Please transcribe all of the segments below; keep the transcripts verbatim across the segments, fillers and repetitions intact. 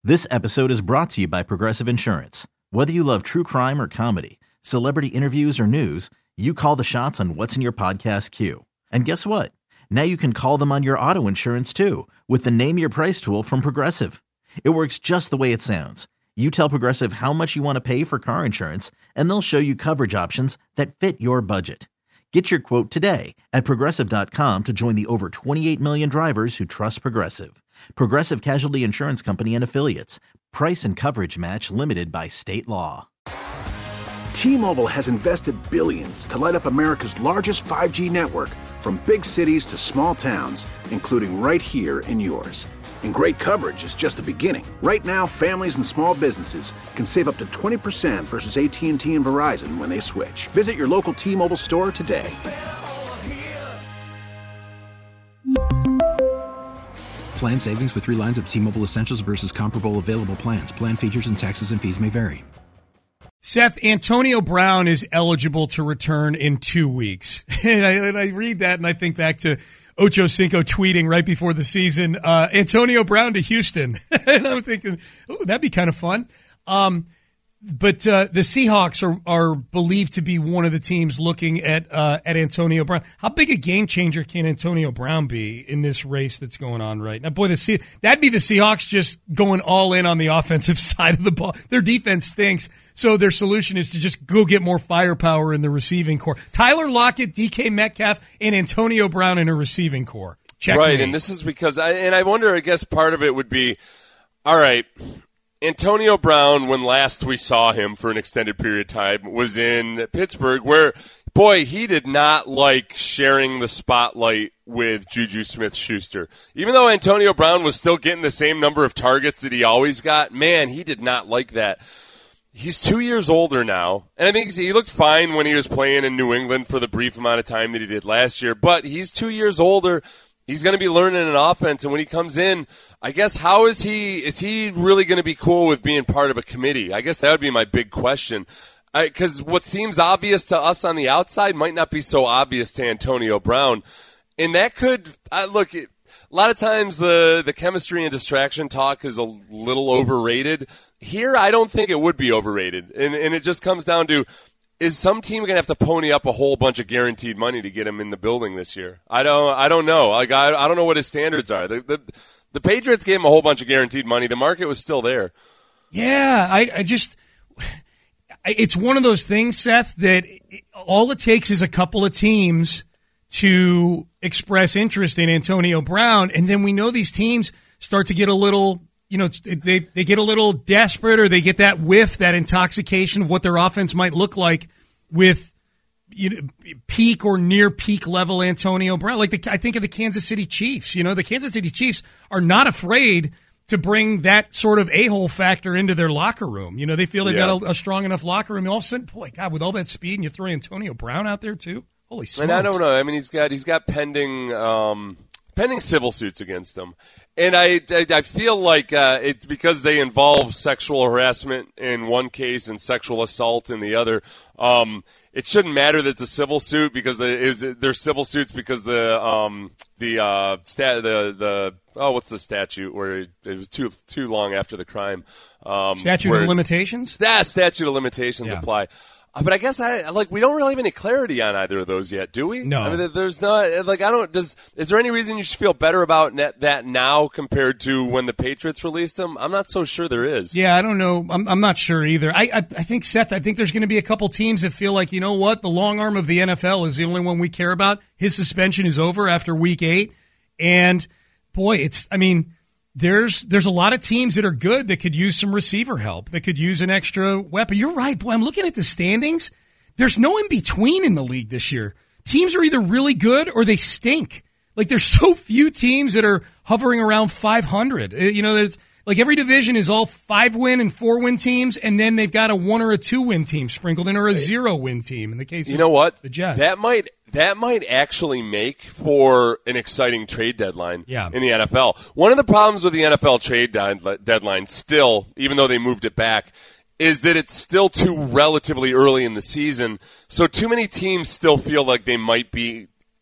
This episode is brought to you by Progressive Insurance. Whether you love true crime or comedy, celebrity interviews or news, you call the shots on what's in your podcast queue. And guess what? Now you can call them on your auto insurance too with the Name Your Price tool from Progressive. It works just the way it sounds. You tell Progressive how much you want to pay for car insurance, and they'll show you coverage options that fit your budget. Get your quote today at Progressive dot com to join the over twenty-eight million drivers who trust Progressive. Progressive Casualty Insurance Company and Affiliates. Price and coverage match limited by state law. T-Mobile has invested billions to light up America's largest five G network, from big cities to small towns, including right here in yours. And great coverage is just the beginning. Right now, families and small businesses can save up to twenty percent versus A T and T and Verizon when they switch. Visit your local T-Mobile store today. Plan savings with three lines of T-Mobile Essentials versus comparable available plans. Plan features and taxes and fees may vary. Seth, Antonio Brown is eligible to return in two weeks. And I, and I read that and I think back to Ocho Cinco tweeting right before the season, uh, Antonio Brown to Houston. And I'm thinking, oh, that'd be kind of fun. Um, but uh, the Seahawks are, are believed to be one of the teams looking at uh, at Antonio Brown. How big a game changer can Antonio Brown be in this race that's going on right now? Boy, the Se- that'd be the Seahawks just going all in on the offensive side of the ball. Their defense stinks, so their solution is to just go get more firepower in the receiving core. Tyler Lockett, D K Metcalf, and Antonio Brown in a receiving core. Check right, me. and this is because, I, and I wonder, I guess part of it would be, all right, Antonio Brown, when last we saw him for an extended period of time, was in Pittsburgh, where, boy, he did not like sharing the spotlight with Juju Smith-Schuster. Even though Antonio Brown was still getting the same number of targets that he always got, man, he did not like that. He's two years older now, and I think he looked fine when he was playing in New England for the brief amount of time that he did last year, but he's two years older. He's going to be learning an offense, and when he comes in, I guess how is he is he really going to be cool with being part of a committee? I guess that would be my big question. Because what seems obvious to us on the outside might not be so obvious to Antonio Brown. And that could uh, – look, a lot of times the, the chemistry and distraction talk is a little overrated. Here, I don't think it would be overrated. And, and it just comes down to – is some team going to have to pony up a whole bunch of guaranteed money to get him in the building this year? I don't. I don't know. Like I, I don't know what his standards are. The, the the Patriots gave him a whole bunch of guaranteed money. The market was still there. Yeah, I, I just. It's one of those things, Seth, that all it takes is a couple of teams to express interest in Antonio Brown, and then we know these teams start to get a little. You know, they they get a little desperate, or they get that whiff, that intoxication of what their offense might look like with, you know, peak or near peak level Antonio Brown. Like the, I think of the Kansas City Chiefs. You know, the Kansas City Chiefs are not afraid to bring that sort of a-hole factor into their locker room. You know, they feel they've yeah. got a, a strong enough locker room. And all of a sudden, boy, God, with all that speed, and you throw Antonio Brown out there too. Holy smokes! And I don't know. I mean, he's got he's got pending. Um Pending civil suits against them. And I, I, I feel like uh, it's because they involve sexual harassment in one case and sexual assault in the other. Um, it shouldn't matter that it's a civil suit because the, is they're civil suits because the um, the uh, stat the the oh what's the statute where it, it was too too long after the crime. Um, statute of limitations. That statute of limitations yeah. apply. But I guess I like we don't really have any clarity on either of those yet, do we? No. I mean, there's not like I don't. Does is there any reason you should feel better about net, that now compared to when the Patriots released them? I'm not so sure there is. Yeah, I don't know. I'm, I'm not sure either. I, I I think Seth. I think there's going to be a couple teams that feel like, you know what, the long arm of the N F L is the only one we care about. His suspension is over after week eight, and boy, it's. I mean. There's there's a lot of teams that are good that could use some receiver help, that could use an extra weapon. You're right, boy. I'm looking at the standings. There's no in-between in the league this year. Teams are either really good or they stink. Like, there's so few teams that are hovering around five hundred. You know, there's like every division is all five-win and four-win teams, and then they've got a one- or a two-win team sprinkled in, or a zero-win team in the case of you know what? the Jets. That might that might actually make for an exciting trade deadline yeah. in the N F L. One of the problems with the N F L trade deadline still, even though they moved it back, is that it's still too relatively early in the season, so too many teams still feel like they might be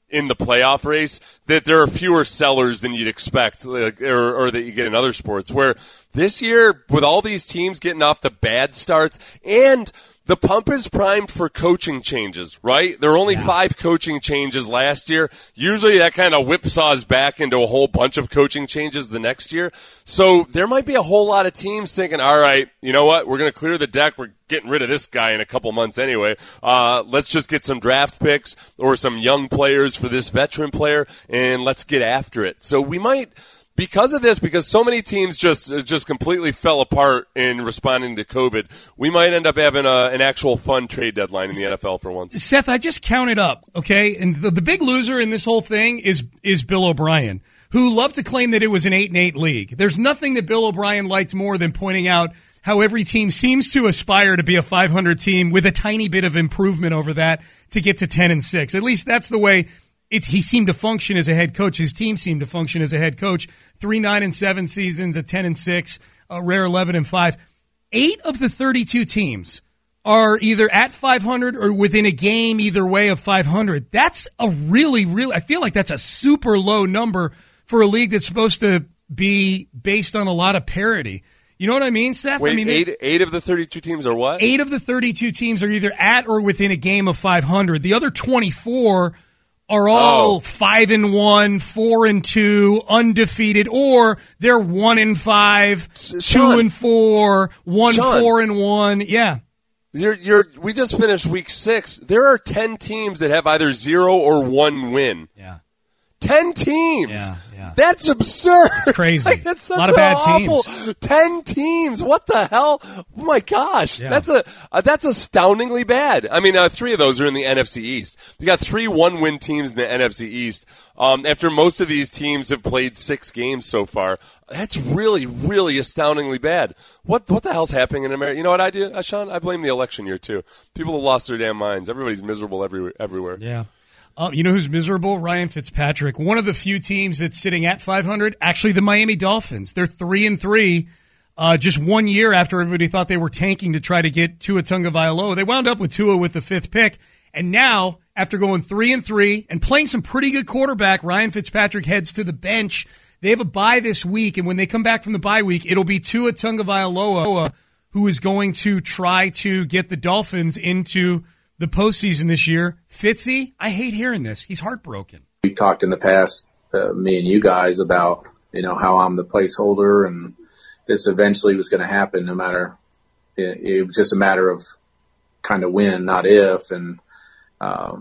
in the playoff race, that there are fewer sellers than you'd expect, like, or, or that you get in other sports. Where this year, with all these teams getting off the bad starts, and the pump is primed for coaching changes, right? There were only yeah. five coaching changes last year. Usually that kind of whipsaws back into a whole bunch of coaching changes the next year. So there might be a whole lot of teams thinking, all right, you know what? We're going to clear the deck. We're getting rid of this guy in a couple months anyway. Uh, let's just get some draft picks or some young players for this veteran player, and let's get after it. So we might... Because of this, because so many teams just just completely fell apart in responding to COVID, we might end up having a, an actual fun trade deadline in the N F L for once. Seth, I just counted up, okay? And the, the big loser in this whole thing is is Bill O'Brien, who loved to claim that it was an eight and eight league. There's nothing that Bill O'Brien liked more than pointing out how every team seems to aspire to be a five hundred team with a tiny bit of improvement over that to get to ten and six. At least that's the way It's, he seemed to function as a head coach. His team seemed to function as a head coach. Three nine and seven seasons, a ten and six, a rare eleven and five. Eight of the thirty-two teams are either at five hundred or within a game either way of five hundred. That's a really, really. I feel like that's a super low number for a league that's supposed to be based on a lot of parity. You know what I mean, Seth? Wait, I mean, eight, eight of the thirty-two teams are what? Eight of the thirty-two teams are either at or within a game of five hundred. The other twenty-four are all oh. five and one, four and two, undefeated, or they're one and five, Sean, two and four, one Sean, four and one. Yeah, you're you're. We just finished week six. There are ten teams that have either zero or one win. Yeah, ten teams. Yeah, yeah. That's absurd. It's crazy. Like, that's such a lot of bad awful, teams. Ten teams. What the hell? Oh my gosh, Yeah. that's a uh, that's astoundingly bad. I mean, uh, three of those are in the N F C East. You got three one-win teams in the N F C East. Um, after most of these teams have played six games so far, that's really, really astoundingly bad. What what the hell's happening in America? You know what I do, uh, Sean? I blame the election year too. People have lost their damn minds. Everybody's miserable every, everywhere. Yeah. Uh, you know who's miserable? Ryan Fitzpatrick. One of the few teams that's sitting at five hundred, actually the Miami Dolphins. They're three and three, uh, just one year after everybody thought they were tanking to try to get Tua Tagovailoa. They wound up with Tua with the fifth pick. And now, after going three and three and playing some pretty good quarterback, Ryan Fitzpatrick heads to the bench. They have a bye this week, and when they come back from the bye week, it'll be Tua Tagovailoa who is going to try to get the Dolphins into the postseason this year. Fitzy, I hate hearing this. He's heartbroken. We talked in the past, uh, me and you guys, about, you know, how I'm the placeholder and this eventually was going to happen no matter, it, it was just a matter of kind of when, not if. And, um,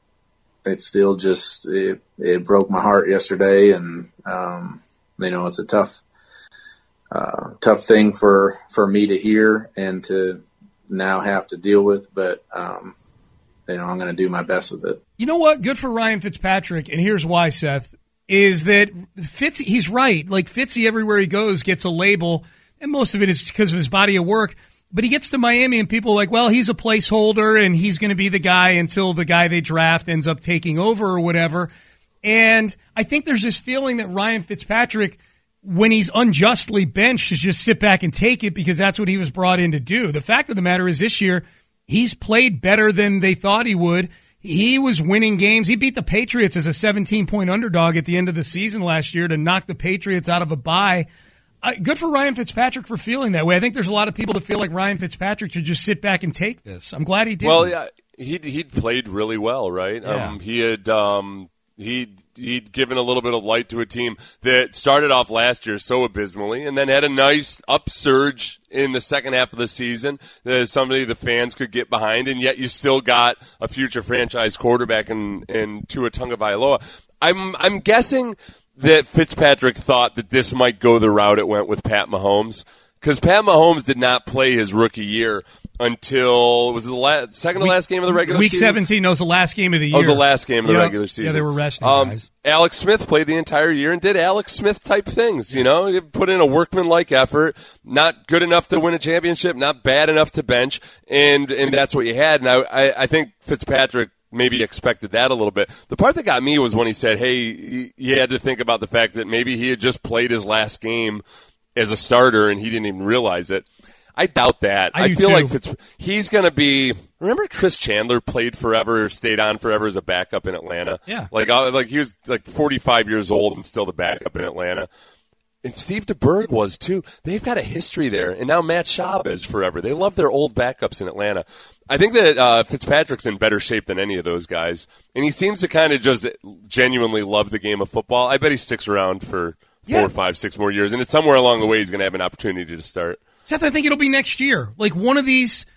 it still just, it, it broke my heart yesterday. And, um, you know, it's a tough, uh, tough thing for, for me to hear and to now have to deal with. But, um, you know, I'm going to do my best with it. You know what? Good for Ryan Fitzpatrick, and here's why, Seth, is that Fitzy, he's right. Like, Fitzy, everywhere he goes, gets a label, and most of it is because of his body of work. But he gets to Miami, and people are like, well, he's a placeholder, and he's going to be the guy until the guy they draft ends up taking over or whatever. And I think there's this feeling that Ryan Fitzpatrick, when he's unjustly benched, should just sit back and take it because that's what he was brought in to do. The fact of the matter is this year, he's played better than they thought he would. He was winning games. He beat the Patriots as a seventeen-point underdog at the end of the season last year to knock the Patriots out of a bye. Uh, good for Ryan Fitzpatrick for feeling that way. I think there's a lot of people that feel like Ryan Fitzpatrick should just sit back and take this. I'm glad he did. Well, yeah, he'd, he'd played really well, right? Yeah. Um, he had um, he'd, he'd given a little bit of light to a team that started off last year so abysmally and then had a nice upsurge in the second half of the season that is somebody the fans could get behind, and yet you still got a future franchise quarterback in, in Tua Tagovailoa. I'm I'm guessing that Fitzpatrick thought that this might go the route it went with Pat Mahomes, because Pat Mahomes did not play his rookie year until, was it the last, second to last game of the regular Week season? seventeen, no, it was the last game of the year. Oh, it was the last game of the Yep. regular season. Yeah, they were resting um, guys. Alex Smith played the entire year and did Alex Smith-type things, you know? He put in a workman-like effort, not good enough to win a championship, not bad enough to bench, and and that's what you had. And I, I, I think Fitzpatrick maybe expected that a little bit. The part that got me was when he said, hey, you had to think about the fact that maybe he had just played his last game as a starter and he didn't even realize it. I doubt that. I, I do feel too. like Fitz, he's going to be. Remember, Chris Chandler played forever, stayed on forever as a backup in Atlanta. Yeah, like uh, like he was like forty-five years old and still the backup in Atlanta. And Steve DeBerg was, too. They've got a history there. And now Matt Schaub is forever. They love their old backups in Atlanta. I think that uh, Fitzpatrick's in better shape than any of those guys. And he seems to kind of just genuinely love the game of football. I bet he sticks around for four, yeah. five, six more years. And it's somewhere along the way he's going to have an opportunity to start. Seth, I think it'll be next year. Like one of these,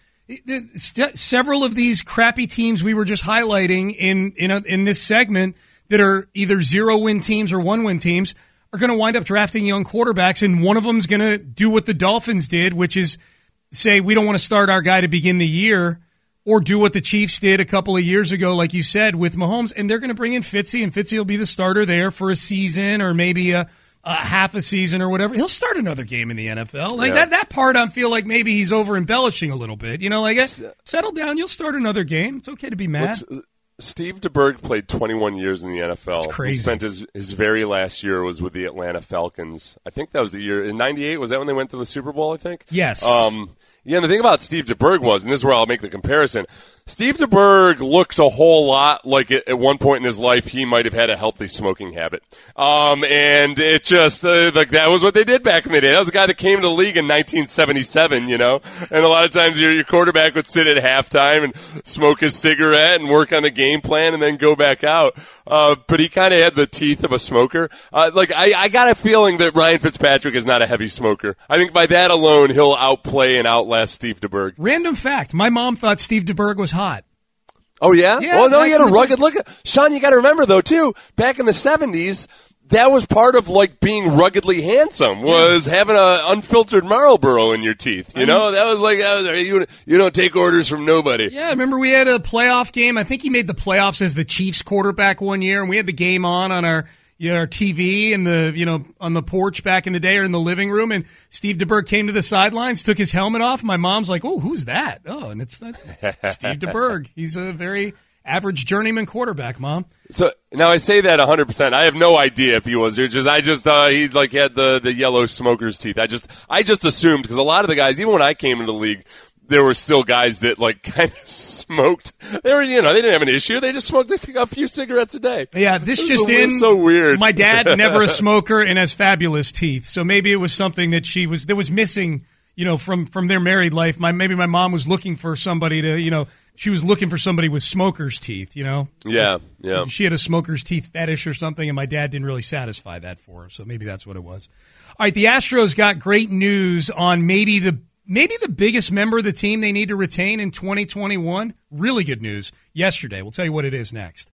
st- several of these crappy teams we were just highlighting in, in, a, in this segment that are either zero-win teams or one-win teams are going to wind up drafting young quarterbacks, and one of them is going to do what the Dolphins did, which is say we don't want to start our guy to begin the year, or do what the Chiefs did a couple of years ago, like you said, with Mahomes, and they're going to bring in Fitzy, and Fitzy will be the starter there for a season or maybe a, a half a season or whatever. He'll start another game in the N F L. Like yeah. that that part I feel like maybe he's over-embellishing a little bit. You know, like, settle down, you'll start another game. It's okay to be mad. Looks, Steve DeBerg played twenty-one years in the N F L. That's crazy. He spent his, his very last year was with the Atlanta Falcons. I think that was the year in ninety-eight. Was that when they went to the Super Bowl, I think? Yes. Um, yeah, and the thing about Steve DeBerg was, and this is where I'll make the comparison, Steve DeBerg looked a whole lot like at, at one point in his life he might have had a healthy smoking habit. Um, and it just, uh, like, that was what they did back in the day. That was a guy that came to the league in nineteen seventy-seven, you know? And a lot of times your, your quarterback would sit at halftime and smoke his cigarette and work on the game plan and then go back out. Uh, but he kind of had the teeth of a smoker. Uh, like, I, I got a feeling that Ryan Fitzpatrick is not a heavy smoker. I think by that alone, he'll outplay and outlast Steve DeBerg. Random fact, my mom thought Steve DeBerg was hot. Oh, yeah? Yeah, well, no, he had a rugged day. look. Sean, you got to remember, though, too, back in the seventies, that was part of, like, being ruggedly handsome, was yeah. having an unfiltered Marlboro in your teeth. You know? That was like, that was, you, you don't take orders from nobody. Yeah, remember we had a playoff game. I think he made the playoffs as the Chiefs quarterback one year, and we had the game on on our you know, our T V and the you know on the porch back in the day or in the living room, and Steve DeBerg came to the sidelines, took his helmet off. My mom's like, "Oh, who's that?" Oh, and it's, it's Steve DeBerg. He's a very average journeyman quarterback, Mom. So now I say that one hundred percent. I have no idea if he was. Just I just uh, he like had the the yellow smoker's teeth. I just I just assumed because a lot of the guys, even when I came into the league, there were still guys that like kind of smoked. They were, you know, they didn't have an issue. They just smoked a few cigarettes a day. Yeah, this just so, in. So weird. My dad, never a smoker and has fabulous teeth. So maybe it was something that she was that was missing, you know, from from their married life. My maybe my mom was looking for somebody to, you know, she was looking for somebody with smoker's teeth, you know. Yeah, yeah. She had a smoker's teeth fetish or something, and my dad didn't really satisfy that for her. So maybe that's what it was. All right, the Astros got great news on maybe the. Maybe the biggest member of the team they need to retain in twenty twenty-one. Really good news yesterday. We'll tell you what it is next.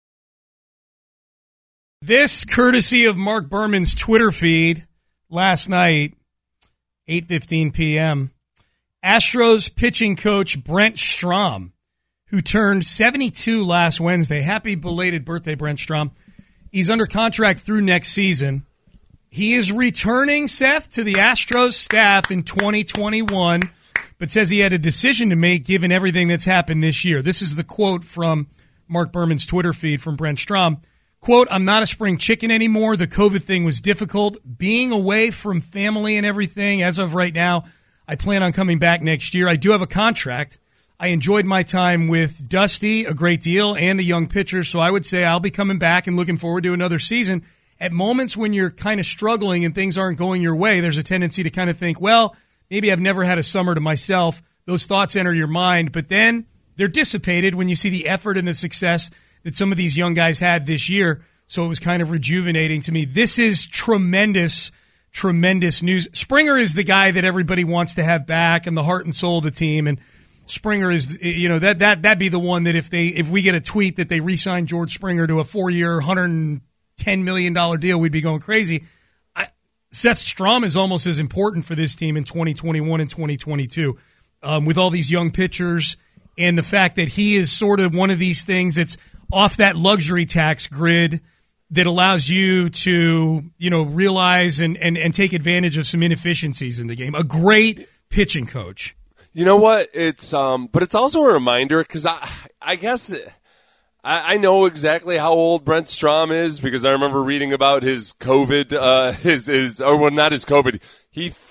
This courtesy of Mark Berman's Twitter feed last night, eight fifteen p.m. Astros pitching coach Brent Strom, who turned seventy-two last Wednesday. Happy belated birthday, Brent Strom. He's under contract through next season. He is returning, Seth, to the Astros staff in twenty twenty-one, but says he had a decision to make given everything that's happened this year. This is the quote from Mark Berman's Twitter feed from Brent Strom. Quote, "I'm not a spring chicken anymore. The COVID thing was difficult. Being away from family and everything, as of right now, I plan on coming back next year. I do have a contract. I enjoyed my time with Dusty a great deal and the young pitchers, so I would say I'll be coming back and looking forward to another season." At moments when you're kind of struggling and things aren't going your way, there's a tendency to kind of think, well, maybe I've never had a summer to myself. Those thoughts enter your mind, but then they're dissipated when you see the effort and the success that some of these young guys had this year. So it was kind of rejuvenating to me. This is tremendous, tremendous news. Springer is the guy that everybody wants to have back and the heart and soul of the team. And Springer is, you know, that that that'd be the one that if they if we get a tweet that they re-sign George Springer to a four-year, one hundred ten million dollars deal, we'd be going crazy. I, Seth Strom is almost as important for this team in twenty twenty-one and twenty twenty-two um, with all these young pitchers and the fact that he is sort of one of these things that's off that luxury tax grid that allows you to, you know, realize and, and, and take advantage of some inefficiencies in the game. A great pitching coach. You know what? It's um, but it's also a reminder because I, I guess I, I know exactly how old Brent Strom is because I remember reading about his COVID, uh, his his or well, not his COVID. He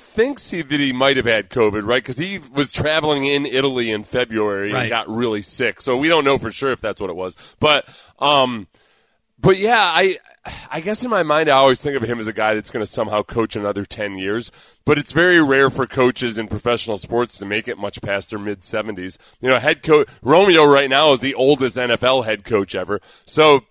thinks he, that he might have had COVID, right? Because he was traveling in Italy in February right. and got really sick. So we don't know for sure if that's what it was. But, um, but yeah, I, I guess in my mind I always think of him as a guy that's going to somehow coach another ten years. But it's very rare for coaches in professional sports to make it much past their mid seventies. You know, head coach Romeo right now is the oldest N F L head coach ever. So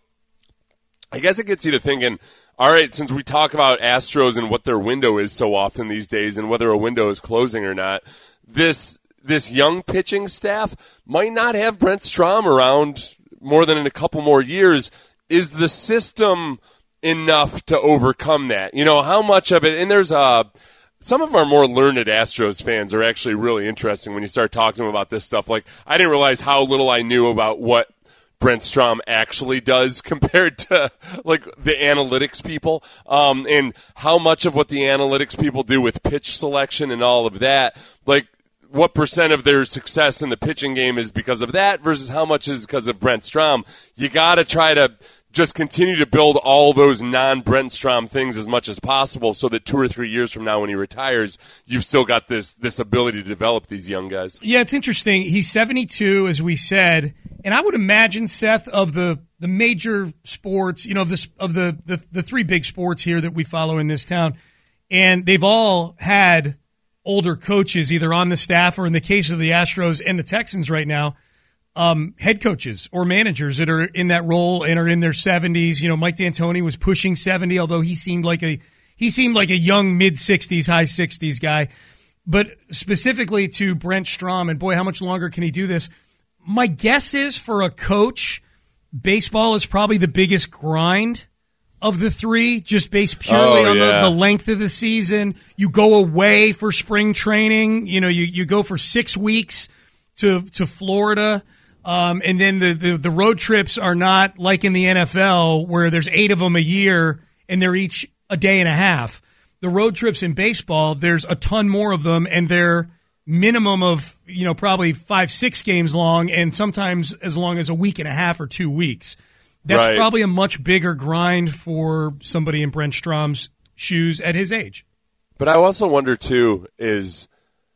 I guess it gets you to thinking, all right, since we talk about Astros and what their window is so often these days and whether a window is closing or not, this this young pitching staff might not have Brent Strom around more than in a couple more years. Is the system enough to overcome that? You know, how much of it – and there's a – some of our more learned Astros fans are actually really interesting when you start talking to them about this stuff. Like, I didn't realize how little I knew about what – Brent Strom actually does compared to like the analytics people, um, and how much of what the analytics people do with pitch selection and all of that, like what percent of their success in the pitching game is because of that versus how much is because of Brent Strom. You got to try to just continue to build all those non-Brent Strom things as much as possible so that two or three years from now when he retires, you've still got this this ability to develop these young guys. Yeah, it's interesting. He's seventy-two, as we said, and I would imagine, Seth, of the, the major sports, you know, of, this, of the, the, the three big sports here that we follow in this town, and they've all had older coaches either on the staff or in the case of the Astros and the Texans right now, Um, head coaches or managers that are in that role and are in their seventies. You know, Mike D'Antoni was pushing seventy, although he seemed like a he seemed like a young mid sixties, high sixties guy. But specifically to Brent Strom, and boy, how much longer can he do this? My guess is for a coach, baseball is probably the biggest grind of the three, just based purely oh, on yeah. the, the length of the season. You go away for spring training. You know, you, you go for six weeks to to Florida. Um, and then the, the, the road trips are not like in the N F L where there's eight of them a year and they're each a day and a half. The road trips in baseball, there's a ton more of them, and they're minimum of, you know, probably five, six games long, and sometimes as long as a week and a half or two weeks. That's right. Probably a much bigger grind for somebody in Brent Strom's shoes at his age. But I also wonder, too, is...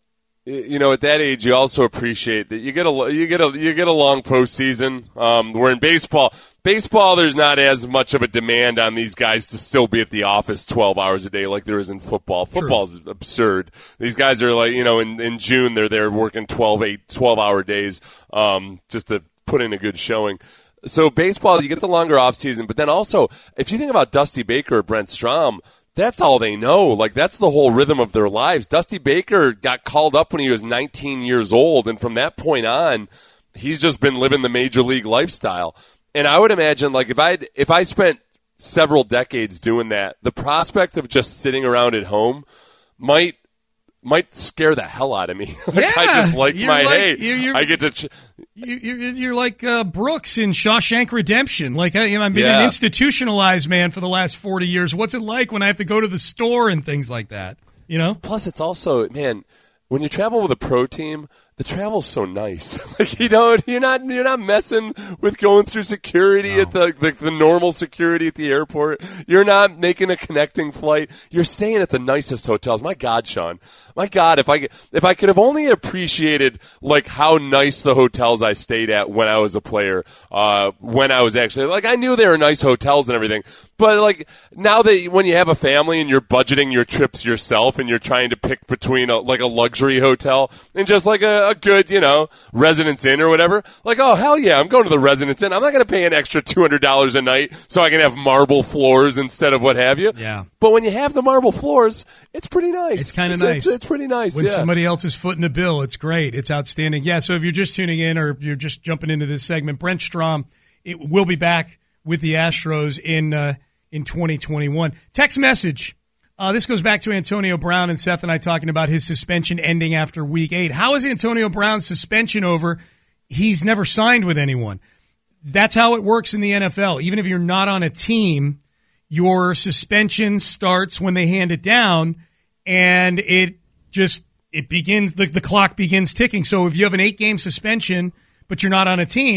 You know, at that age, you also appreciate that you get a you get a you get a long postseason. Um, where in baseball, baseball, there's not as much of a demand on these guys to still be at the office twelve hours a day like there is in football. Football's True. absurd. These guys are like, you know, in, in June they're there working twelve, eight, twelve hour days, um, just to put in a good showing. So baseball, you get the longer off season, but then also if you think about Dusty Baker or Brent Strom. That's all they know. Like, that's the whole rhythm of their lives. Dusty Baker got called up when he was nineteen years old, and from that point on, he's just been living the major league lifestyle. And I would imagine, like, if I if I spent several decades doing that, the prospect of just sitting around at home might might scare the hell out of me. Like, yeah, I just like my, like, hey, you're, you're, I get to... Ch- you, you're, you're like uh, Brooks in Shawshank Redemption. Like, I, you know, I've been yeah. an institutionalized man for the last forty years. What's it like when I have to go to the store and things like that, you know? Plus, it's also, man, when you travel with a pro team, the travel's so nice. Like, you don't, you're not, you're not messing with going through security no. at the, the the normal security at the airport. You're not making a connecting flight. You're staying at the nicest hotels. My God, Sean. My God, if I if I could have only appreciated like how nice the hotels I stayed at when I was a player, uh, when I was actually like I knew they were nice hotels and everything, but like now that when you have a family and you're budgeting your trips yourself and you're trying to pick between a, like a luxury hotel and just like a, a good you know Residence Inn or whatever, like oh hell yeah, I'm going to the Residence Inn. I'm not going to pay an extra two hundred dollars a night so I can have marble floors instead of what have you. Yeah. But when you have the marble floors, it's pretty nice. It's kind of It's, nice. it's, it's pretty nice. When yeah. somebody else is footing the bill, it's great. It's outstanding. Yeah, so if you're just tuning in or you're just jumping into this segment, Brent Strom it will be back with the Astros in uh, in twenty twenty-one. Text message. Uh, this goes back to Antonio Brown and Seth and I talking about his suspension ending after week eight. How is Antonio Brown's suspension over? He's never signed with anyone. That's how it works in the N F L. Even if you're not on a team, your suspension starts when they hand it down, and it just it begins the, the clock begins ticking. So if you have an eight game suspension, but you're not on a team,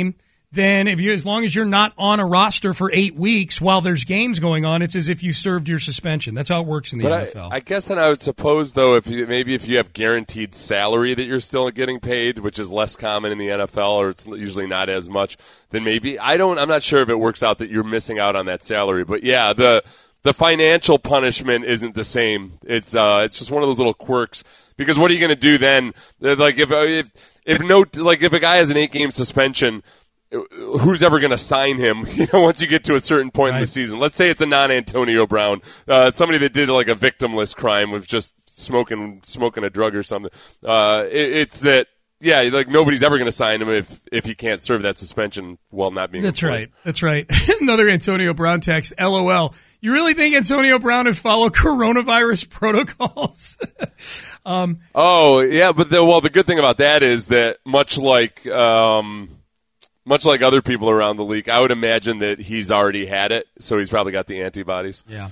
then if you, as long as you're not on a roster for eight weeks while there's games going on, it's as if you served your suspension. That's how it works in the but N F L. I, I guess, and I would suppose though, if you, maybe if you have guaranteed salary that you're still getting paid, which is less common in the N F L, or it's usually not as much, then maybe I don't. I'm not sure if it works out that you're missing out on that salary. But yeah, the the financial punishment isn't the same. It's uh, it's just one of those little quirks. Because what are you going to do then? Like if if if no, like if a guy has an eight game suspension, who's ever going to sign him, you know, once you get to a certain point right. in the season? Let's say it's a non-Antonio Brown, uh, somebody that did like a victimless crime with just smoking smoking a drug or something. Uh, it, it's that, yeah, like nobody's ever going to sign him if, if he can't serve that suspension while not being That's employed. right. That's right. Another Antonio Brown text, LOL. You really think Antonio Brown would follow coronavirus protocols? um, oh, yeah, but the, well, the good thing about that is that much like um, – Much like other people around the league, I would imagine that he's already had it, so he's probably got the antibodies. Yeah.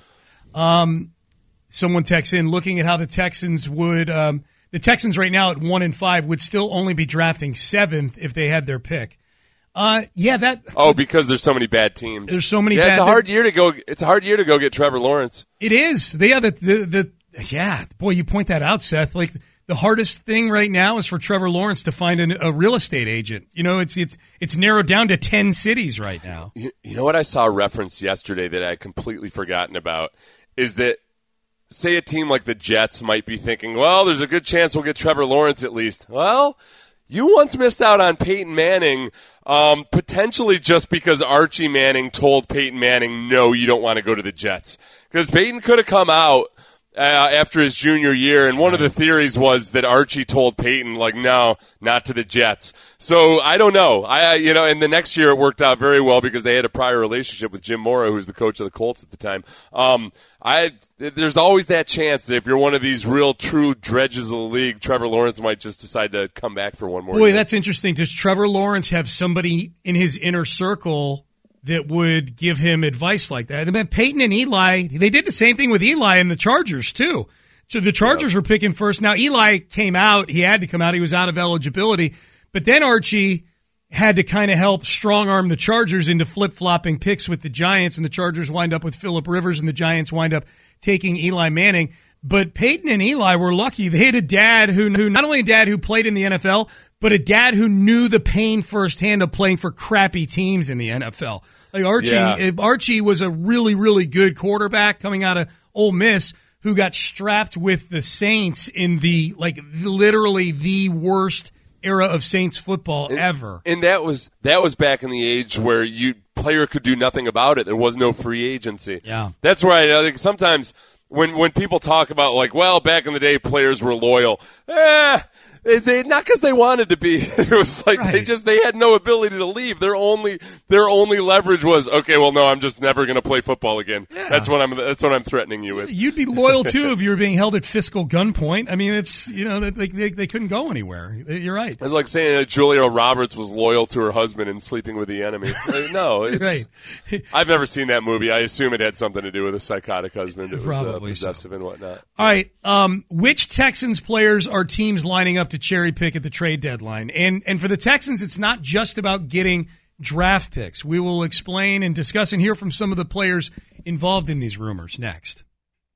Um, someone texts in, looking at how the Texans would um, – the Texans right now at one and five would still only be drafting seventh if they had their pick. Uh, yeah, that – Oh, because there's so many bad teams. There's so many yeah, bad – it's a hard year to go – it's a hard year to go get Trevor Lawrence. It is. Yeah, the, the, the, yeah, boy, you point that out, Seth. Like – the hardest thing right now is for Trevor Lawrence to find an, a real estate agent. You know, it's it's it's narrowed down to ten cities right now. You, you know what I saw referenced yesterday that I had completely forgotten about is that, say a team like the Jets might be thinking, well, there's a good chance we'll get Trevor Lawrence at least. Well, you once missed out on Peyton Manning, um, potentially just because Archie Manning told Peyton Manning, no, you don't want to go to the Jets. Because Peyton could have come out Uh, after his junior year, and one of the theories was that Archie told Peyton, like, no, not to the Jets. So I don't know. I, you know, and the next year it worked out very well because they had a prior relationship with Jim Mora, who was the coach of the Colts at the time. Um, I, there's always that chance that if you're one of these real true dredges of the league, Trevor Lawrence might just decide to come back for one more Boy, year. That's interesting. Does Trevor Lawrence have somebody in his inner circle that would give him advice like that? I mean, Peyton and Eli, they did the same thing with Eli and the Chargers, too. So the Chargers yeah. were picking first. Now, Eli came out. He had to come out. He was out of eligibility. But then Archie had to kind of help strong-arm the Chargers into flip-flopping picks with the Giants, and the Chargers wind up with Phillip Rivers, and the Giants wind up taking Eli Manning. But Peyton and Eli were lucky. They had a dad who, who not only a dad who played in the N F L, but a dad who knew the pain firsthand of playing for crappy teams in the N F L. Like Archie, yeah. Archie was a really, really good quarterback coming out of Ole Miss who got strapped with the Saints in the, like, literally the worst era of Saints football and, ever. And that was that was back in the age where you player could do nothing about it. There was no free agency. Yeah, that's right. I think sometimes when when people talk about, like, well, back in the day players were loyal, eh, they, they not because they wanted to be. It was like right. they just they had no ability to leave. Their only their only leverage was, okay, well, no, I'm just never going to play football again. Yeah. That's what I'm that's what I'm threatening you with. You'd be loyal too if you were being held at fiscal gunpoint. I mean, it's you know they they, they couldn't go anywhere. You're right. It's like saying that Julia Roberts was loyal to her husband and sleeping with the enemy. No, it's, right. I've never seen that movie. I assume it had something to do with a psychotic husband who was uh, possessive so. and whatnot. All right. Um, which Texans players are teams lining up to cherry pick at the trade deadline? And and for the Texans, it's not just about getting draft picks. We will explain and discuss and hear from some of the players involved in these rumors next.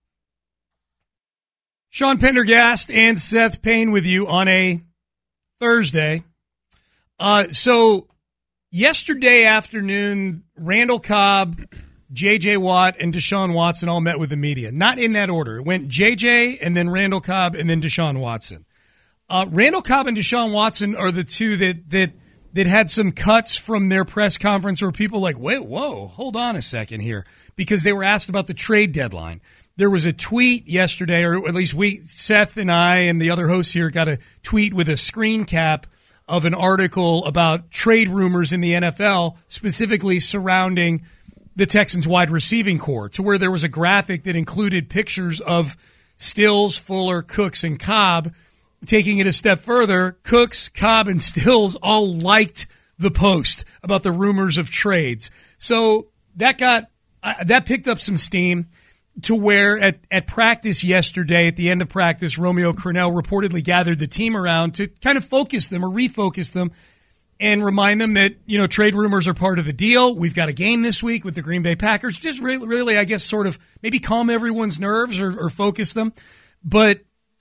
Sean Pendergast and Seth Payne with you on a Thursday. Uh, so yesterday afternoon, Randall Cobb, J J. Watt, and Deshaun Watson all met with the media. Not in that order. It went J J and then Randall Cobb and then Deshaun Watson. Uh, Randall Cobb and Deshaun Watson are the two that that that had some cuts from their press conference where people were like, wait, whoa, hold on a second here, because they were asked about the trade deadline. There was a tweet yesterday, or at least we, Seth and I and the other hosts here got a tweet with a screen cap of an article about trade rumors in the N F L, specifically surrounding the Texans wide receiving core, to where there was a graphic that included pictures of Stills, Fuller, Cooks, and Cobb. Taking it a step further, Cooks, Cobb, and Stills all liked the post about the rumors of trades. So that got uh, that picked up some steam, to where at, at practice yesterday, at the end of practice, Romeo Crennel reportedly gathered the team around to kind of focus them or refocus them and remind them that, you know, trade rumors are part of the deal. We've got a game this week with the Green Bay Packers. Just really, really I guess, sort of maybe calm everyone's nerves or, or focus them. But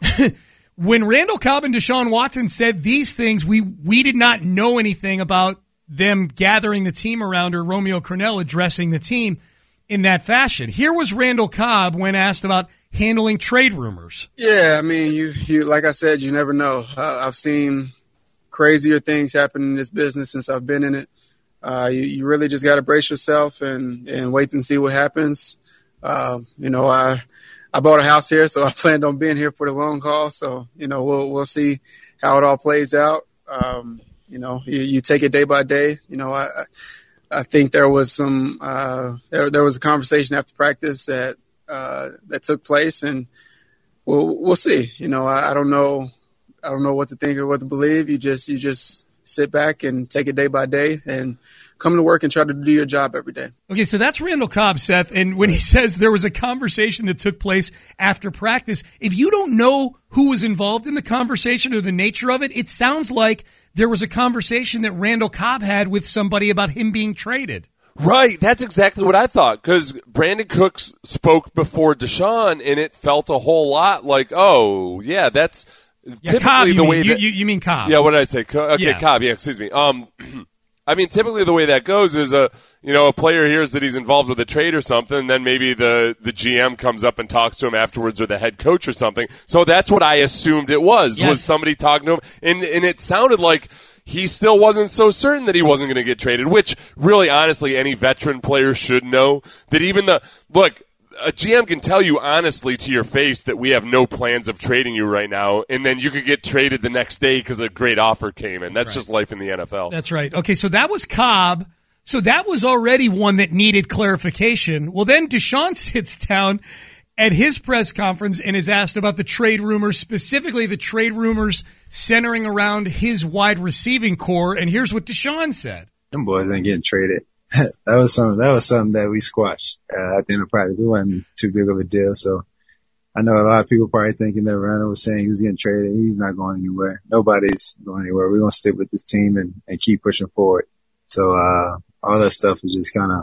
when Randall Cobb and Deshaun Watson said these things, we we did not know anything about them gathering the team around or Romeo Crennel addressing the team in that fashion. Here was Randall Cobb when asked about handling trade rumors. Yeah, I mean, you, you like I said, you never know. Uh, I've seen crazier things happen in this business since I've been in it. Uh, you, you really just got to brace yourself and, and wait and see what happens. Uh, you know, I I bought a house here, so I planned on being here for the long haul. So, you know, we'll we'll see how it all plays out. Um, you know, you, you take it day by day. You know, I I think there was some uh, there there was a conversation after practice that uh, that took place, and we'll we'll see. You know, I, I don't know. I don't know what to think or what to believe. You just you just sit back and take it day by day and come to work and try to do your job every day. Okay, so that's Randall Cobb, Seth. And when he says there was a conversation that took place after practice, if you don't know who was involved in the conversation or the nature of it, it sounds like there was a conversation that Randall Cobb had with somebody about him being traded. Right, that's exactly what I thought, because Brandon Cooks spoke before Deshaun, and it felt a whole lot like, oh, yeah, that's yeah, typically Cobb, the mean. way that, you, you mean Cobb. Yeah, what did I say? Co- okay, yeah. Cobb, yeah, excuse me. Um, I mean, typically the way that goes is a you know a player hears that he's involved with a trade or something, and then maybe the, the G M comes up and talks to him afterwards, or the head coach or something. So that's what I assumed it was, yes. was somebody talking to him, and and it sounded like he still wasn't so certain that he wasn't going to get traded, which really, honestly, any veteran player should know that even the – look, a G M can tell you honestly to your face that we have no plans of trading you right now, and then you could get traded the next day because a great offer came in. That's right. just life in the N F L. That's right. Okay, so that was Cobb. So that was already one that needed clarification. Well, then Deshaun sits down at his press conference and is asked about the trade rumors, specifically the trade rumors centering around his wide receiving core. And here's what Deshaun said. Them boys ain't getting traded. that was something, that was something that we squashed uh, at the end of practice. It wasn't too big of a deal. So I know a lot of people probably thinking that Randall was saying he was getting traded. He's not going anywhere. Nobody's going anywhere. We're going to stick with this team and, and keep pushing forward. So, uh, all that stuff is just kind of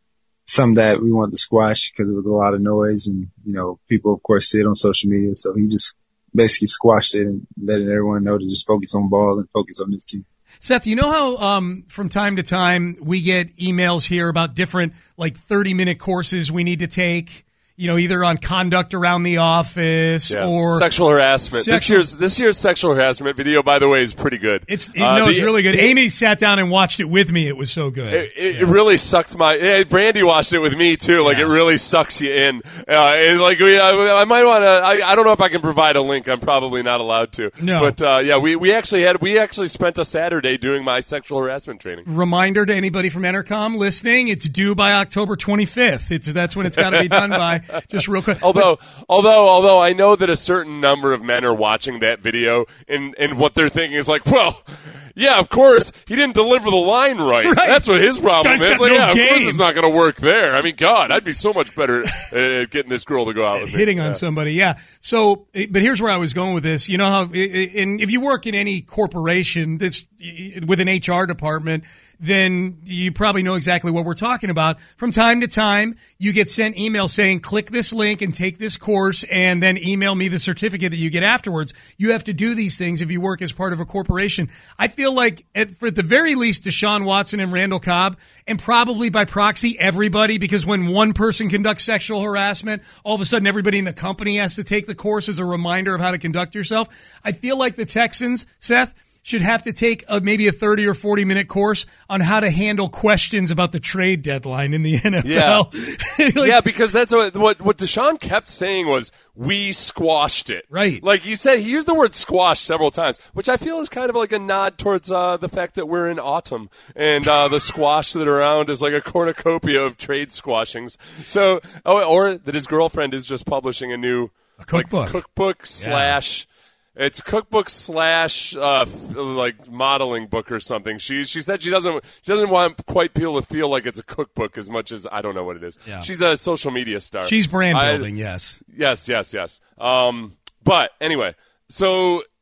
some that we wanted to squash because it was a lot of noise, and, you know, people, of course, see it on social media. So he just basically squashed it and letting everyone know to just focus on ball and focus on this team. Seth, you know how um, from time to time we get emails here about different, like, thirty-minute courses we need to take, you know, either on conduct around the office yeah. or sexual harassment. Sexual- this year's this year's sexual harassment video, by the way, is pretty good. It's it, uh, no, the, it's really good. It, Amy sat down and watched it with me. It was so good. It, it, yeah. it really sucked my. Yeah, Brandy watched it with me too. Like yeah. it really sucks you in. Uh, and like we, I, I might want to. I, I don't know if I can provide a link. I'm probably not allowed to. No. But uh, yeah, we, we actually had we actually spent a Saturday doing my sexual harassment training. Reminder to anybody from Entercom listening: it's due by October twenty-fifth. It's that's when it's got to be done by. Just real quick. Although, but, although, although I know that a certain number of men are watching that video, and and what they're thinking is like, well, yeah, of course he didn't deliver the line right. right. That's what his problem Guy's is. got Like, no yeah, game. of course it's not going to work there. I mean, God, I'd be so much better at getting this girl to go out with me. Hitting on yeah. somebody, yeah. So, but here's where I was going with this. You know how, in, if you work in any corporation, this with an H R department, then you probably know exactly what we're talking about. From time to time, you get sent emails saying, click this link and take this course and then email me the certificate that you get afterwards. You have to do these things if you work as part of a corporation. I feel like, at, for at the very least, Deshaun Watson and Randall Cobb, and probably by proxy, everybody, because when one person conducts sexual harassment, all of a sudden everybody in the company has to take the course as a reminder of how to conduct yourself. I feel like the Texans, Seth, should have to take a, maybe a thirty or forty minute course on how to handle questions about the trade deadline in the N F L. Yeah, like, yeah, because that's what, what what Deshaun kept saying was, we squashed it. Right. Like he said, he used the word squash several times, which I feel is kind of like a nod towards uh, the fact that we're in autumn, and uh, the squash that are around is like a cornucopia of trade squashings. So, oh, or that his girlfriend is just publishing a new a cookbook, like, cookbook yeah. slash. It's a cookbook slash uh, like modeling book or something. She she said she doesn't she doesn't want quite people to feel like it's a cookbook as much as I don't know what it is. Yeah. She's a social media star. She's brand I, building, yes, yes, yes, yes. Um, but anyway, so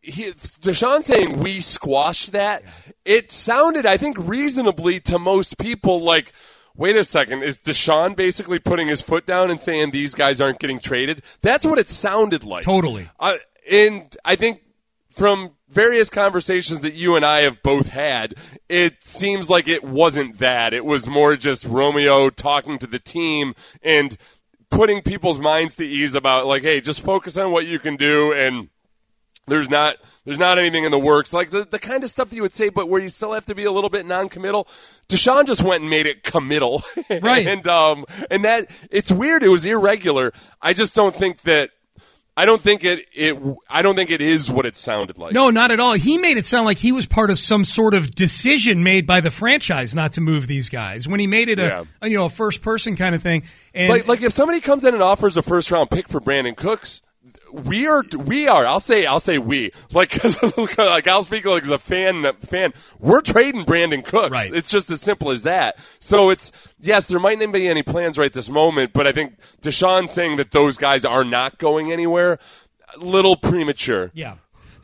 he, Deshaun saying we squashed that, it sounded, I think, reasonably to most people like, wait a second, is Deshaun basically putting his foot down and saying these guys aren't getting traded? That's what it sounded like. Totally. Uh, and I think from various conversations that you and I have both had, it seems like it wasn't that. It was more just Romeo talking to the team and putting people's minds to ease about, like, hey, just focus on what you can do, and there's not there's not anything in the works. Like the, the kind of stuff that you would say, but where you still have to be a little bit non-committal. Deshaun just went and made it committal. Right. and um and that it's weird. It was irregular. I just don't think that I don't think it, it I don't think it is what it sounded like. No, not at all. He made it sound like he was part of some sort of decision made by the franchise not to move these guys when he made it a, Yeah. a you know a first person kind of thing. And Like like if somebody comes in and offers a first round pick for Brandon Cooks, we are we are I'll say I'll say we like cause, like I'll speak like as a fan fan we're trading Brandon Cooks. Right. It's just as simple as that. So it's yes, there might not be any plans right this moment, but I think Deshaun saying that those guys are not going anywhere, a little premature. Yeah.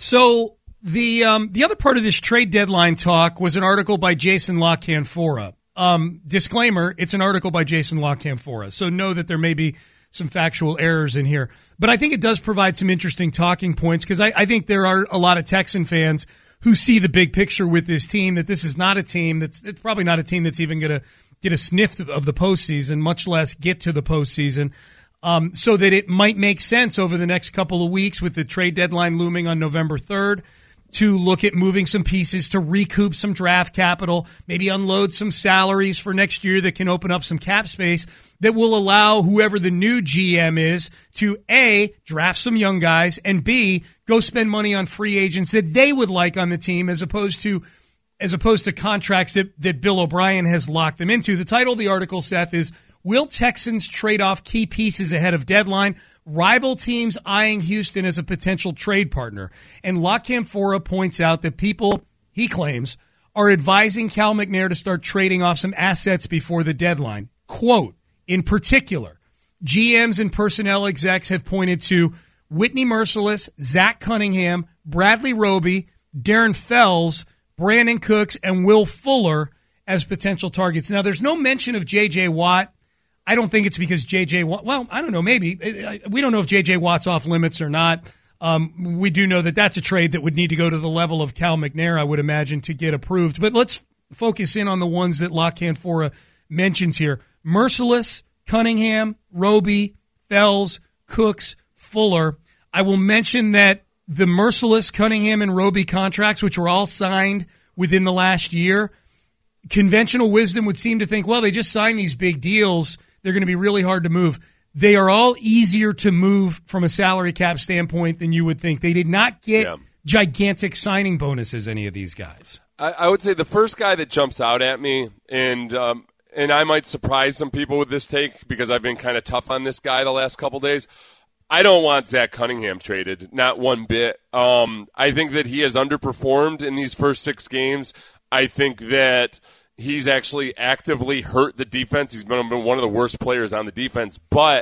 So the um, the other part of this trade deadline talk was an article by Jason La Canfora. Um, disclaimer: it's an article by Jason La Canfora, so know that there may be some factual errors in here. But I think it does provide some interesting talking points because I, I think there are a lot of Texan fans who see the big picture with this team, that this is not a team that's it's probably not a team that's even going to get a sniff of the postseason, much less get to the postseason. Um, so that it might make sense over the next couple of weeks with the trade deadline looming on November third to look at moving some pieces to recoup some draft capital, maybe unload some salaries for next year that can open up some cap space that will allow whoever the new G M is to A, draft some young guys, and B, go spend money on free agents that they would like on the team as opposed to as opposed to contracts that, that Bill O'Brien has locked them into. The title of the article, Seth, is Will Texans Trade Off Key Pieces Ahead of Deadline? Rival teams eyeing Houston as a potential trade partner. And La Canfora points out that people, he claims, are advising Cal McNair to start trading off some assets before the deadline. Quote, in particular, G Ms and personnel execs have pointed to Whitney Mercilus, Zach Cunningham, Bradley Roby, Darren Fells, Brandon Cooks, and Will Fuller as potential targets. Now, there's no mention of J J. Watt. I don't think it's because J J. Watt, well, I don't know, maybe. We don't know if J J. Watt's off limits or not. Um, we do know that that's a trade that would need to go to the level of Cal McNair, I would imagine, to get approved. But let's focus in on the ones that La Canfora mentions here. Mercilus, Cunningham, Roby, Fells, Cooks, Fuller. I will mention that the Mercilus, Cunningham, and Roby contracts, which were all signed within the last year, conventional wisdom would seem to think, well, they just signed these big deals. They're going to be really hard to move. They are all easier to move from a salary cap standpoint than you would think. They did not get yeah. gigantic signing bonuses, any of these guys. I, I would say the first guy that jumps out at me, and um, and I might surprise some people with this take because I've been kind of tough on this guy the last couple days. I don't want Zach Cunningham traded, not one bit. Um, I think that he has underperformed in these first six games. I think that he's actually actively hurt the defense. He's been one of the worst players on the defense, but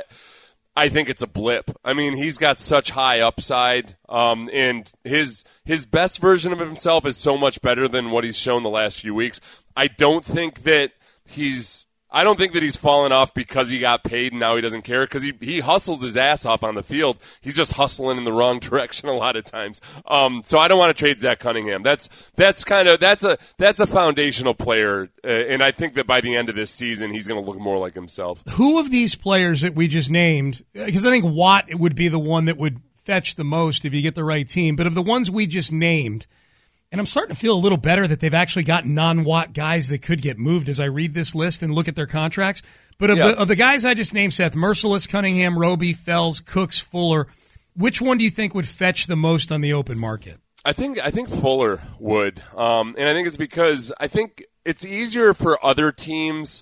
I think it's a blip. I mean, he's got such high upside, um, and his his best version of himself is so much better than what he's shown the last few weeks. I don't think that he's I don't think that he's fallen off because he got paid and now he doesn't care, because he, he hustles his ass off on the field. He's just hustling in the wrong direction a lot of times. Um, so I don't want to trade Zach Cunningham. That's that's kind of that's a that's a foundational player, uh, and I think that by the end of this season he's going to look more like himself. Who of these players that we just named? Because I think Watt would be the one that would fetch the most if you get the right team. But of the ones we just named. And I'm starting to feel a little better that they've actually got non-Watt guys that could get moved as I read this list and look at their contracts. But of, yeah. the, of the guys I just named, Seth, Mercilus, Cunningham, Roby, Fells, Cooks, Fuller, which one do you think would fetch the most on the open market? I think I think Fuller would. Um, and I think it's because I think it's easier for other teams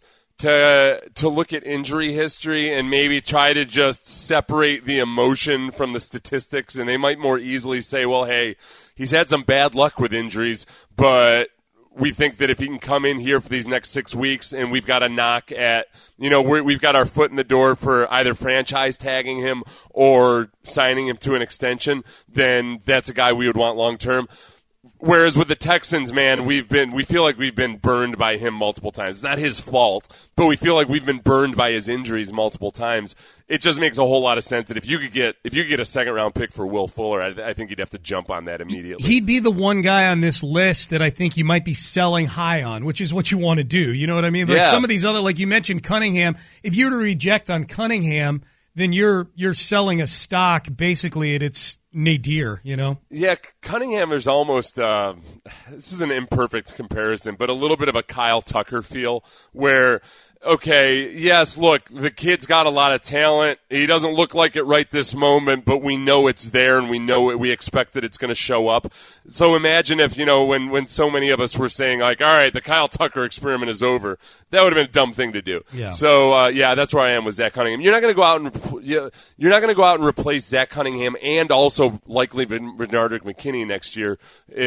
to to look at injury history and maybe try to just separate the emotion from the statistics, and they might more easily say, well, hey, he's had some bad luck with injuries, but we think that if he can come in here for these next six weeks and we've got a knock at, you know, we're, we've got our foot in the door for either franchise tagging him or signing him to an extension, then that's a guy we would want long term. Whereas with the Texans, man, we've been we feel like we've been burned by him multiple times. It's not his fault, but we feel like we've been burned by his injuries multiple times. It just makes a whole lot of sense that if you could get if you could get a second round pick for Will Fuller, I, I think you'd have to jump on that immediately. He'd be the one guy on this list that I think you might be selling high on, which is what you want to do. You know what I mean? Like yeah. some of these other, like you mentioned Cunningham. If you were to reject on Cunningham, then you're you're selling a stock basically at its nadir, you know? Yeah, Cunningham, there's almost, uh, this is an imperfect comparison, but a little bit of a Kyle Tucker feel where, okay, yes, look, the kid's got a lot of talent. He doesn't look like it right this moment, but we know it's there and we know it, we expect that it's going to show up. So imagine if, you know, when, when so many of us were saying, like, all right, the Kyle Tucker experiment is over. That would have been a dumb thing to do. Yeah. So, uh, yeah, that's where I am with Zach Cunningham. You're not going to go out and you're not going to go out and replace Zach Cunningham and also likely Bernard McKinney next year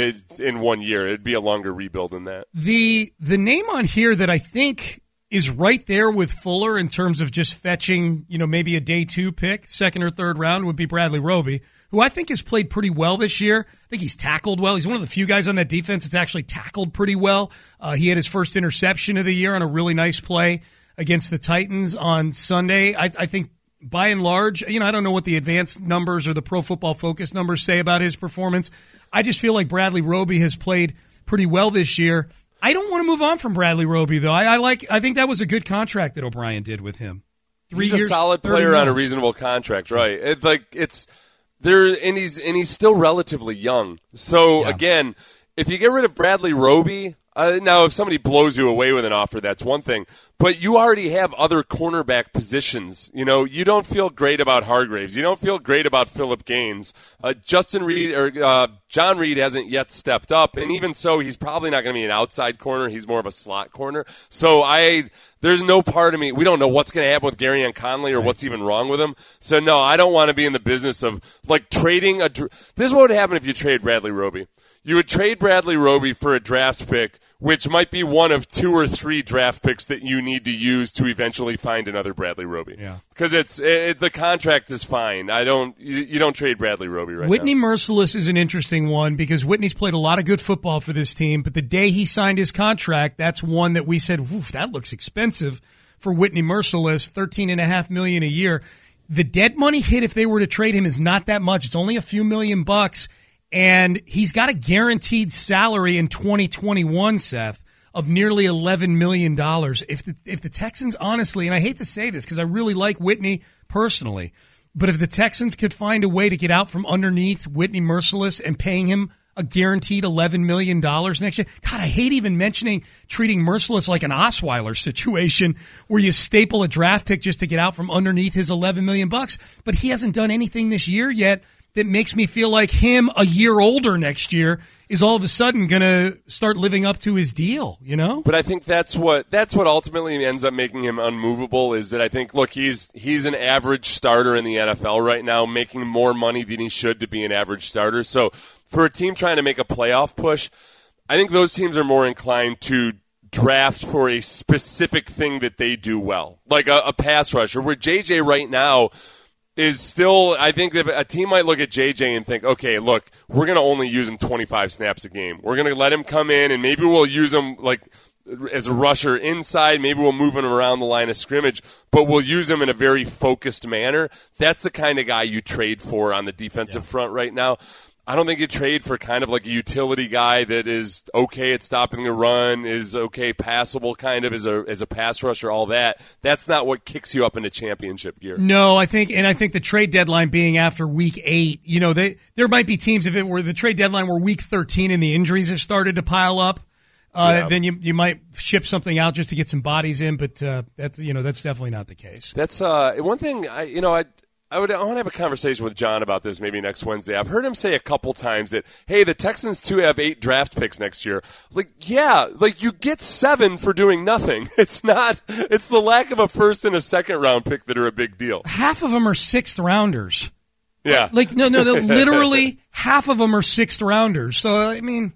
in one year. It'd be a longer rebuild than that. The the name on here that I think is right there with Fuller in terms of just fetching, you know, maybe a day two pick, second or third round, would be Bradley Roby, who I think has played pretty well this year. I think he's tackled well. He's one of the few guys on that defense that's actually tackled pretty well. Uh, he had his first interception of the year on a really nice play against the Titans on Sunday. I, I think by and large, you know, I don't know what the advanced numbers or the Pro Football Focus numbers say about his performance. I just feel like Bradley Roby has played pretty well this year. I don't want to move on from Bradley Roby, though. I, I like. I think that was a good contract that O'Brien did with him. Three he's years, a solid player on a reasonable contract, right? It's like it's there, and he's and he's still relatively young. So Yeah. again, if you get rid of Bradley Roby, uh, now if somebody blows you away with an offer, that's one thing. But you already have other cornerback positions. You know, you don't feel great about Hargraves. You don't feel great about Phillip Gaines. Uh, Justin Reed or uh, John Reed hasn't yet stepped up, and even so, he's probably not going to be an outside corner. He's more of a slot corner. So I, there's no part of me. We don't know what's going to happen with Garyon Conley or what's even wrong with him. So no, I don't want to be in the business of like trading a. This is what would happen if you trade Bradley Roby. You would trade Bradley Roby for a draft pick, which might be one of two or three draft picks that you need to use to eventually find another Bradley Roby. Yeah, because it's it, the contract is fine. I don't you, you don't trade Bradley Roby right Whitney now. Merciless is an interesting one because Whitney's played a lot of good football for this team, but the day he signed his contract, that's one that we said, "Oof, that looks expensive for Whitney Merciless, thirteen and a half million a year." The dead money hit if they were to trade him is not that much. It's only a few million bucks. And he's got a guaranteed salary in twenty twenty-one, Seth, of nearly eleven million dollars. If the, if the Texans, honestly, and I hate to say this because I really like Whitney personally, but if the Texans could find a way to get out from underneath Whitney Merciless and paying him a guaranteed eleven million dollars next year, God, I hate even mentioning treating Merciless like an Osweiler situation where you staple a draft pick just to get out from underneath his eleven million bucks. But he hasn't done anything this year yet that makes me feel like him a year older next year is all of a sudden going to start living up to his deal, you know? But I think that's what that's what ultimately ends up making him unmovable is that I think, look, he's he's an average starter in the N F L right now, making more money than he should to be an average starter. So for a team trying to make a playoff push, I think those teams are more inclined to draft for a specific thing that they do well, like a, a pass rusher, where J J right now is still, I think if a team might look at J J and think, okay, look, we're going to only use him twenty-five snaps a game. We're going to let him come in, and maybe we'll use him like as a rusher inside. Maybe we'll move him around the line of scrimmage, but we'll use him in a very focused manner. That's the kind of guy you trade for on the defensive yeah. front right now. I don't think you trade for kind of like a utility guy that is okay at stopping the run, is okay passable kind of as a as a pass rusher, all that. That's not what kicks you up into championship gear. No, I think, and I think the trade deadline being after week eight, you know, they there might be teams, if it were the trade deadline were week thirteen and the injuries have started to pile up, uh, yeah. then you you might ship something out just to get some bodies in, but uh, that's, you know, that's definitely not the case. That's uh, one thing, I you know, I I would I want to have a conversation with John about this maybe next Wednesday. I've heard him say a couple times that, hey, the Texans too have eight draft picks next year. Like, yeah, like you get seven for doing nothing. It's not. It's the lack of a first and a second round pick that are a big deal. Half of them are sixth rounders. Yeah. Like, no, no, literally half of them are sixth rounders. So I mean,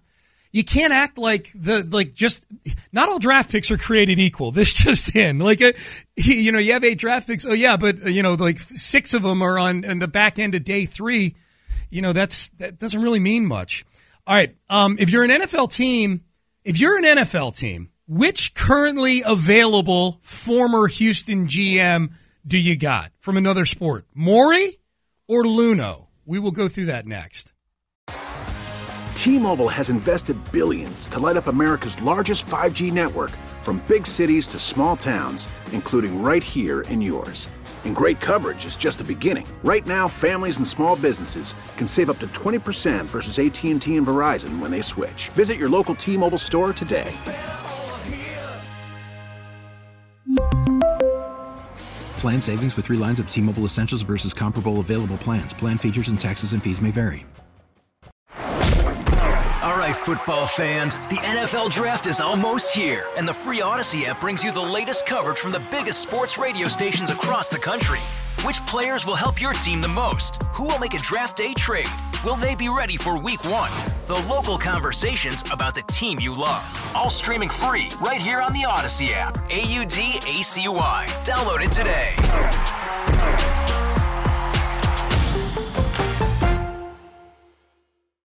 you can't act like the like just not all draft picks are created equal. This just in like a, you know you have eight draft picks. Oh yeah, but you know like six of them are on, on the back end of day three. You know that's that doesn't really mean much. All right, um, if you're an N F L team, if you're an N F L team, which currently available former Houston G M do you got from another sport, Maury or Luno? We will go through that next. T-Mobile has invested billions to light up America's largest five G network, from big cities to small towns, including right here in yours. And great coverage is just the beginning. Right now, families and small businesses can save up to twenty percent versus A T and T and Verizon when they switch. Visit your local T-Mobile store today. Plan savings with three lines of T-Mobile Essentials versus comparable available plans. Plan features and taxes and fees may vary. All right, football fans, the N F L Draft is almost here, and the free Odyssey app brings you the latest coverage from the biggest sports radio stations across the country. Which players will help your team the most? Who will make a draft day trade? Will they be ready for week one? The local conversations about the team you love. All streaming free right here on the Odyssey app. A U D A C Y. Download it today.